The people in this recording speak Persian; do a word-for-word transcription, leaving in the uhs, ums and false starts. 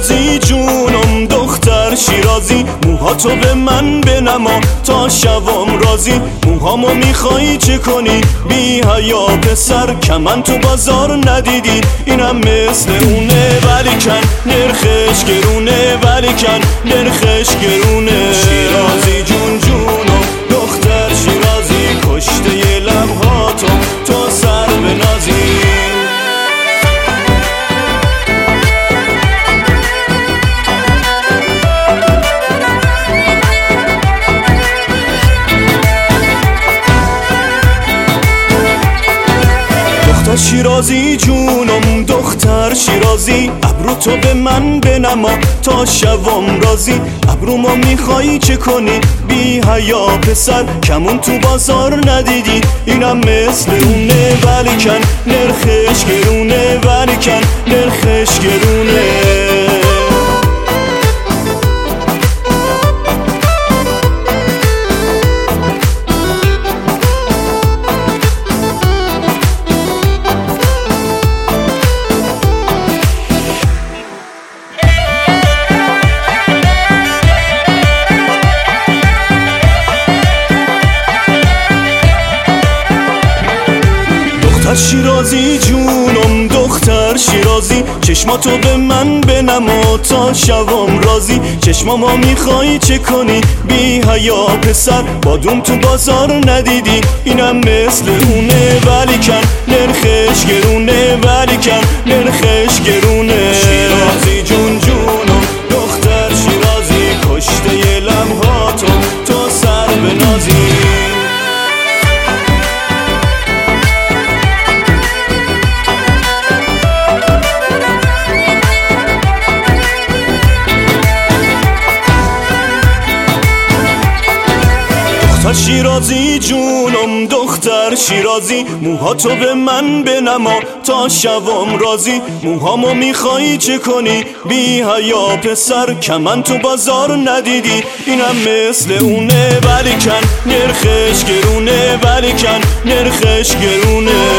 شیرازی جونم دختر شیرازی، موهاتو به من بنما تا شوام راضی. موهامو میخوای چه کنی بی حیا پسر، کمن تو بازار ندیدی اینم مثل اونه، ولیکن نرخش گرونه، ولیکن نرخش گرونه. شیرازی جون جونم دختر شیرازی، کشته لبهاتو تو سر بنازی. دختر شیرازی جونم دختر شیرازی، ابرو تو به من بنما تا شوام راضی. ابرومو میخوای چه کنی بی حیا پسر، کمون تو بازار ندیدی اینم مثل اونه، ولیکن نرخش گرونه، ولیکن نرخش گرونه. دختر شیرازی جونم دختر شیرازی، چشماتو به من بنما تا شوام راضی. چشمامو میخوای چه کنی بی حیا پسر، بادوم تو بازار ندیدی اینم مثل اونه، ولیکن نرخش گرونه، ولیکن نرخش گرونه. شیرازی جون جونم دختر شیرازی، کشته لبهاتو تو سر بنازی. دختر شیرازی جونم دختر شیرازی، موهاتو به من بنما تا شوام راضی. موهامو میخوای چه کنی بی حیا پسر، کمن تو بازار ندیدی اینم مثل اونه، ولیکن نرخش گرونه، ولیکن نرخش گرونه.